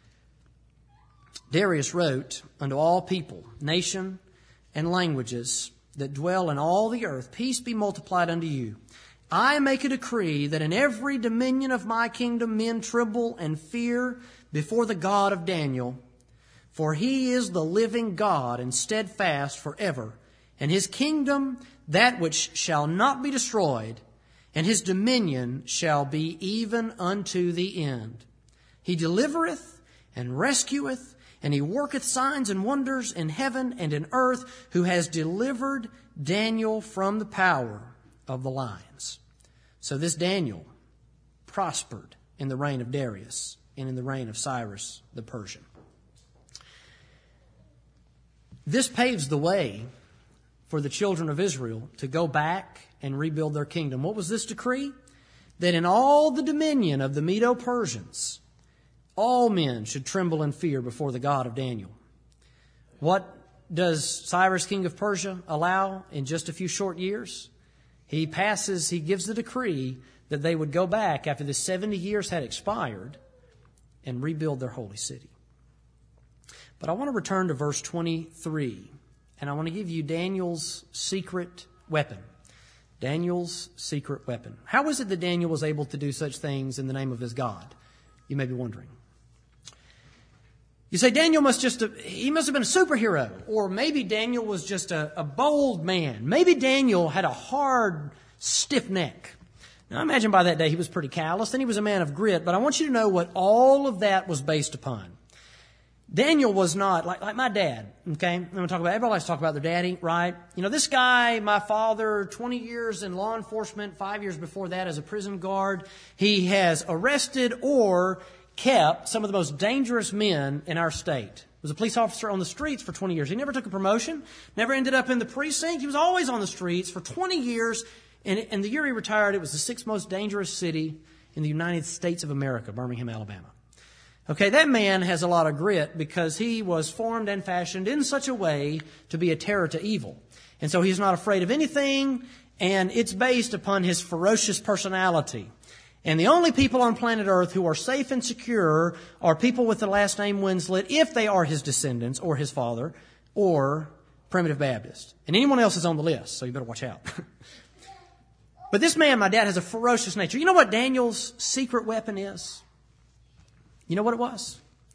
Darius wrote, unto all people, nation, and languages that dwell in all the earth, peace be multiplied unto you. I make a decree that in every dominion of my kingdom men tremble and fear before the God of Daniel, for he is the living God and steadfast forever, and his kingdom that which shall not be destroyed, and his dominion shall be even unto the end. He delivereth and rescueth, and he worketh signs and wonders in heaven and in earth, who has delivered Daniel from the power of the lions. So this Daniel prospered in the reign of Darius and in the reign of Cyrus the Persian. This paves the way for the children of Israel to go back and rebuild their kingdom. What was this decree? That in all the dominion of the Medo-Persians, all men should tremble and fear before the God of Daniel. What does Cyrus, king of Persia, allow in just a few short years? He passes, he gives the decree that they would go back after the seventy years had expired and rebuild their holy city. But I want to return to verse twenty-three, and I want to give you Daniel's secret weapon. Daniel's secret weapon. How is it that Daniel was able to do such things in the name of his God? You may be wondering. You say Daniel must just have, he must have been a superhero, or maybe Daniel was just a, a bold man. Maybe Daniel had a hard, stiff neck. Now, I imagine by that day he was pretty callous, and he was a man of grit, but I want you to know what all of that was based upon. Daniel was not, like, like my dad, okay? I'm going to talk about, everybody likes to talk about their daddy, right? You know, this guy, my father, twenty years in law enforcement, five years before that as a prison guard. He has arrested or kept some of the most dangerous men in our state. He was a police officer on the streets for twenty years. He never took a promotion, never ended up in the precinct. He was always on the streets for twenty years. And, and the year he retired, it was the sixth most dangerous city in the United States of America, Birmingham, Alabama. Okay, that man has a lot of grit because he was formed and fashioned in such a way to be a terror to evil. And so he's not afraid of anything, And it's based upon his ferocious personality. And the only people on planet Earth who are safe and secure are people with the last name Winslet, if they are his descendants or his father, or Primitive Baptist. And anyone else is on the list, so you better watch out. But this man, my dad, has a ferocious nature. You know what Daniel's secret weapon is? You know what it was?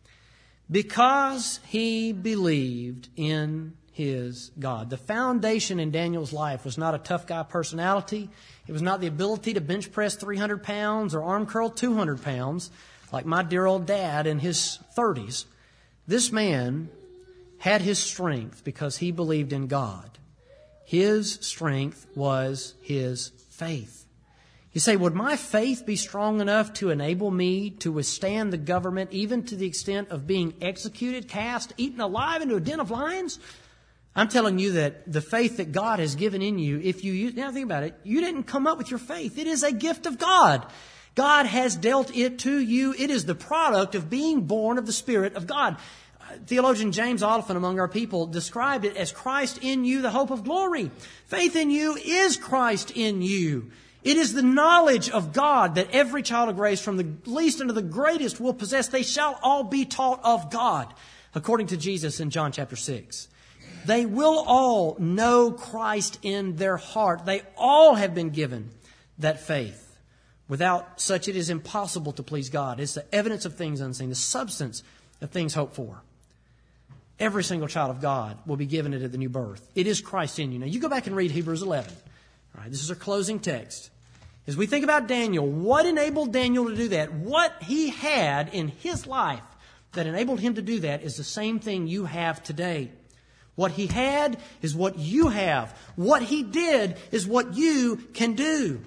Because he believed in his God. The foundation in Daniel's life was not a tough guy personality. It was not the ability to bench press three hundred pounds or arm curl two hundred pounds like my dear old dad in his thirties. This man had his strength because he believed in God. His strength was his faith. You say, would my faith be strong enough to enable me to withstand the government even to the extent of being executed, cast, eaten alive into a den of lions? I'm telling you that the faith that God has given in you, if you use, now think about it, you didn't come up with your faith. It is a gift of God. God has dealt it to you. It is the product of being born of the Spirit of God. Theologian James Oliphant among our people described it as Christ in you, the hope of glory. Faith in you is Christ in you. It is the knowledge of God that every child of grace, from the least unto the greatest, will possess. They shall all be taught of God, according to Jesus in John chapter six. They will all know Christ in their heart. They all have been given that faith. Without such, it is impossible to please God. It's the evidence of things unseen, the substance of things hoped for. Every single child of God will be given it at the new birth. It is Christ in you. Now, you go back and read Hebrews eleven. All right, this is our closing text. As we think about Daniel, what enabled Daniel to do that? What he had in his life that enabled him to do that is the same thing you have today. What he had is what you have. What he did is what you can do.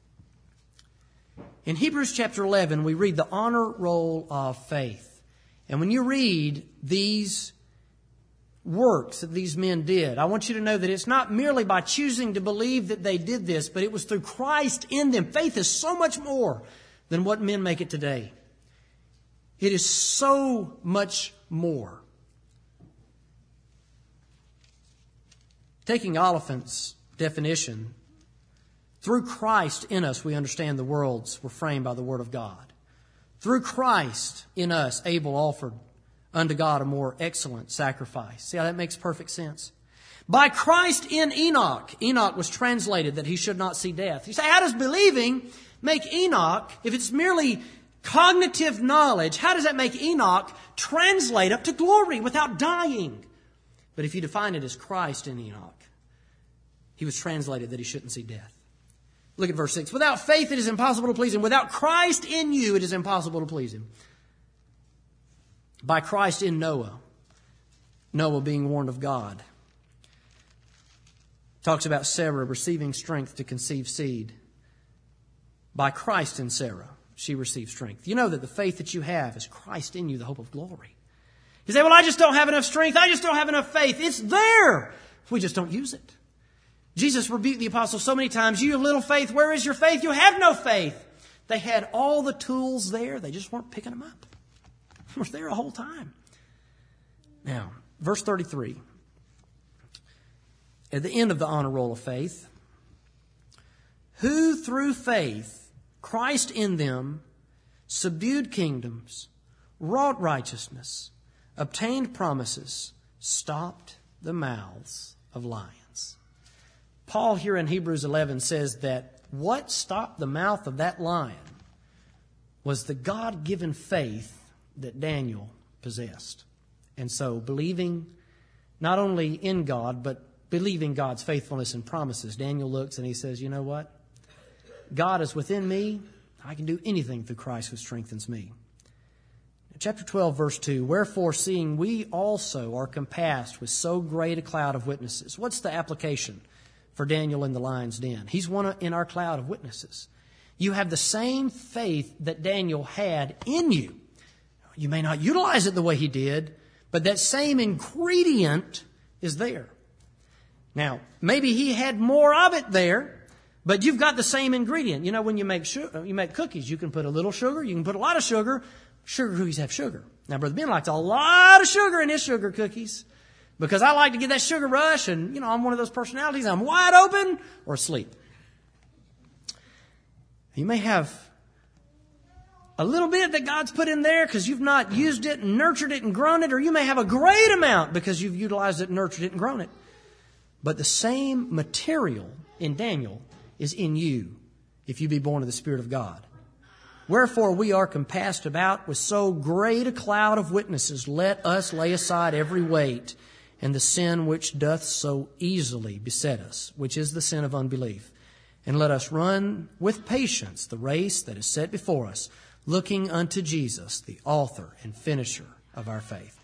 In Hebrews chapter eleven, we read the honor roll of faith. And when you read these works that these men did, I want you to know that it's not merely by choosing to believe that they did this, but it was through Christ in them. Faith is so much more than what men make it today. It is so much more. Taking Oliphant's definition, through Christ in us we understand the worlds were framed by the Word of God. Through Christ in us Abel offered unto God a more excellent sacrifice. See how that makes perfect sense? By Christ in Enoch, Enoch was translated that he should not see death. You say, how does believing make Enoch, if it's merely cognitive knowledge, how does that make Enoch translate up to glory without dying? But if you define it as Christ in Enoch, he was translated that he shouldn't see death. Look at verse six. Without faith it is impossible to please him. Without Christ in you it is impossible to please him. By Christ in Noah, Noah being warned of God, talks about Sarah receiving strength to conceive seed. By Christ in Sarah, she received strength. You know that the faith that you have is Christ in you, the hope of glory. You say, well, I just don't have enough strength. I just don't have enough faith. It's there. We just don't use it. Jesus rebuked the apostles so many times. You have little faith. Where is your faith? You have no faith. They had all the tools there. They just weren't picking them up. They were there a whole time. Now, verse thirty-three. At the end of the honor roll of faith. Who through faith, Christ in them, subdued kingdoms, wrought righteousness, obtained promises, stopped the mouths of lions. Paul here in Hebrews eleven says that what stopped the mouth of that lion was the God-given faith that Daniel possessed. And so believing not only in God, but believing God's faithfulness and promises, Daniel looks and he says, you know what? God is within me. I can do anything through Christ who strengthens me. Chapter twelve, verse two, wherefore seeing we also are compassed with so great a cloud of witnesses. What's the application for Daniel in the lion's den? He's one in our cloud of witnesses. You have the same faith that Daniel had in you. You may not utilize it the way he did, but that same ingredient is there. Now, maybe he had more of it there, but you've got the same ingredient. You know, when you make sugar, you make cookies, you can put a little sugar, you can put a lot of sugar. Sugar cookies have sugar. Now, Brother Ben likes a lot of sugar in his sugar cookies because I like to get that sugar rush, and, you know, I'm one of those personalities. I'm wide open or asleep. You may have a little bit that God's put in there because you've not used it and nurtured it and grown it, or you may have a great amount because you've utilized it and nurtured it and grown it. But the same material in Daniel is in you if you be born of the Spirit of God. Wherefore we are compassed about with so great a cloud of witnesses. Let us lay aside every weight and the sin which doth so easily beset us, which is the sin of unbelief. And let us run with patience the race that is set before us, looking unto Jesus, the author and finisher of our faith.